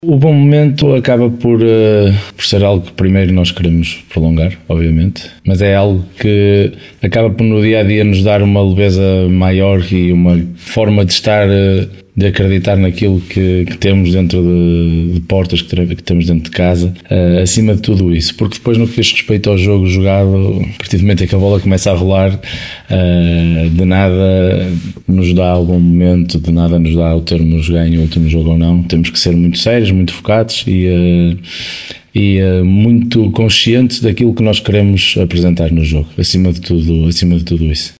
O bom momento acaba por ser algo que primeiro nós queremos prolongar, obviamente, mas é algo que acaba por no dia a dia nos dar uma leveza maior e uma forma de estar, de acreditar naquilo que temos dentro de portas, que temos dentro de casa, acima de tudo isso, porque depois no que diz respeito ao jogo jogado, a partir do momento em que a bola começa a rolar, de nada nos dá o bom momento, de nada nos dá o termos ganho o último jogo ou não. Temos que ser muito sérios, muito focados e muito conscientes daquilo que nós queremos apresentar no jogo, acima de tudo isso.